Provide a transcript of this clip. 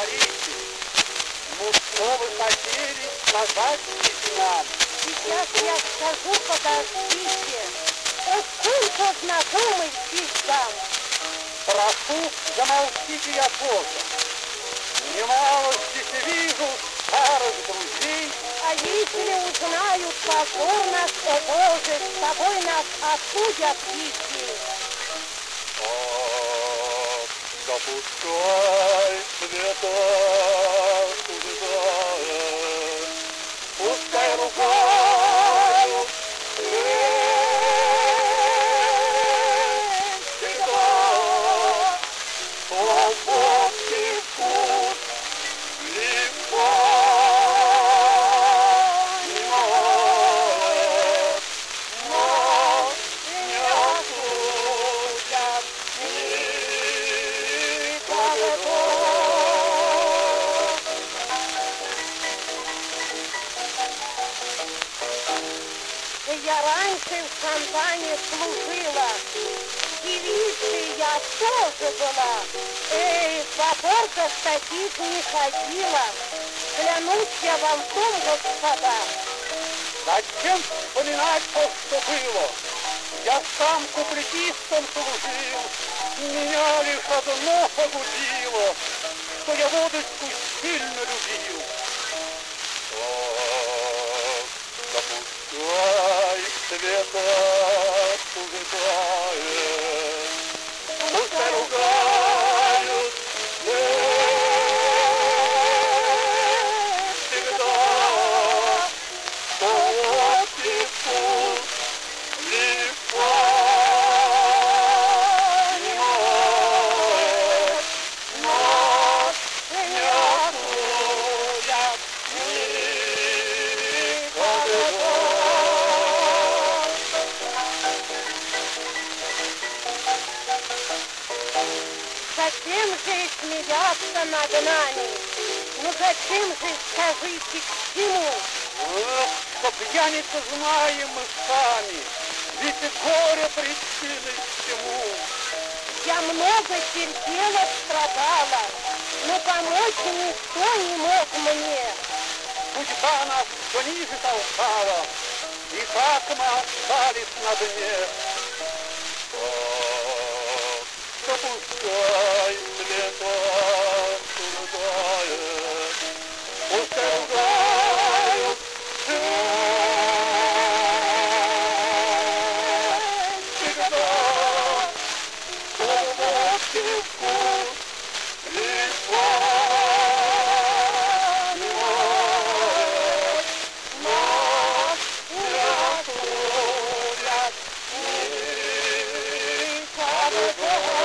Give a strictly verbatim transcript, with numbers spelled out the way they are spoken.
говорите? Ну что вы хотели сказать нам? Сейчас я скажу, подождите. О, сколько знакомых здесь дам. Прошу, замолчите, я тоже. Немало здесь вижу старых друзей. А если узнают позор нас, о Боже, с тобой нас осудят детей. Ах, да пускай света суждает, пускай ругают всегда, свободный вкус легко понимает, но не осудят никогда. Я раньше в Шантане служила, девицей я тоже была. Эй, в апортах таких не ходила. Клянусь я вам в том, господа. Зачем вспоминать то, что было? Я сам куплетистом служил, меня лишь одно погубило, что я водочку сильно любил. Ах, да пускай света суждает, пускай ругают всегда, что водки вкус легко понимает, но не осудят никогда. Зачем же смеяться над нами? Ну зачем же, скажите, к чему? Эх, что пьяница знаем мы сами, ведь и горе причиной всему. Я много терпела, страдала, но помочь никто не мог мне. Судьба нас все ниже толкала, и так мы остались на дне. Ах, да пускай света суждает, пускай ругают всегда, что водки вкус легко понимает, но не осудят никогда.